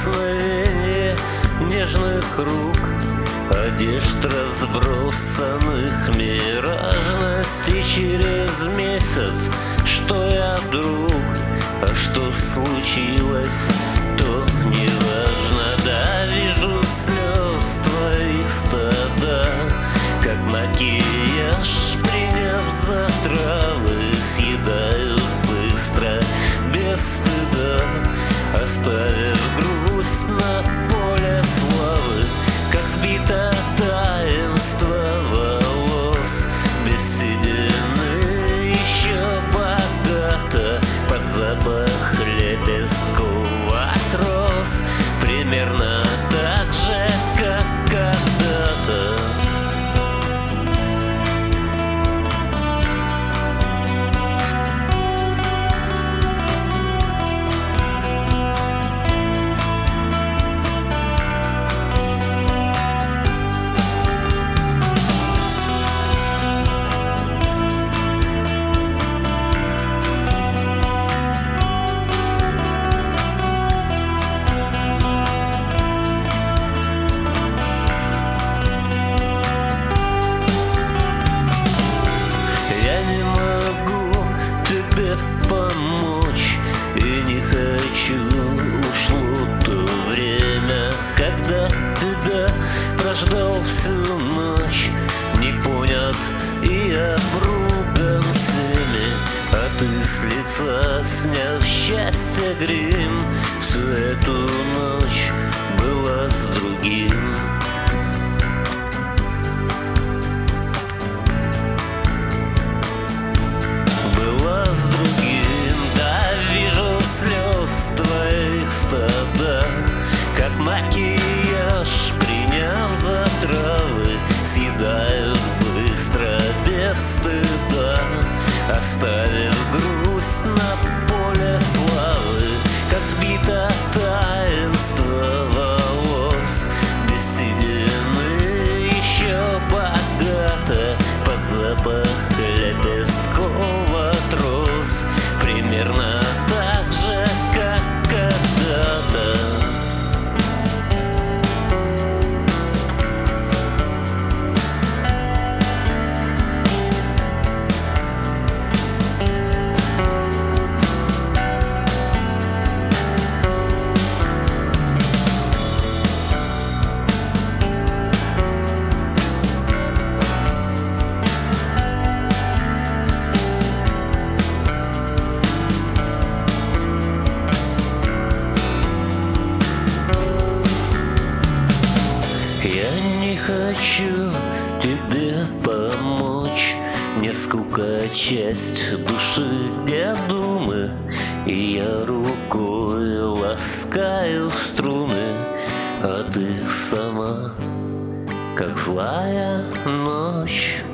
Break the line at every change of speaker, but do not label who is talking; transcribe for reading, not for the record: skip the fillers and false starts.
прикосновение нежных рук, одежд разбросанных, миражности через месяц. Что я друг, а что случилось, то неважно. Да, вижу слез твоих стада, как макияж, приняв за травы, съедают быстро, без стыда, оставив грусть на поле славы, как сбито таинство волос, без седины еще богато, под запах лепестков от роз, примерно так же, как когда-то. Помочь и не хочу. Ушло то время, когда тебя прождал всю ночь, не понят и обруган всеми, а ты с лица сняв счастье грим, всю эту ночь была с другим. Слез твоих стада, как макияж, приняв за травы, съедают быстро, без стыда, оставив грусть на поле славы, как сбито таинство волос, без седины еще богато, под запах лепестков от роз, примерно так же, как когда-то. Я не хочу тебе помочь, мне скука часть души для думы, и я рукой ласкаю струны, а ты сама, как злая ночь.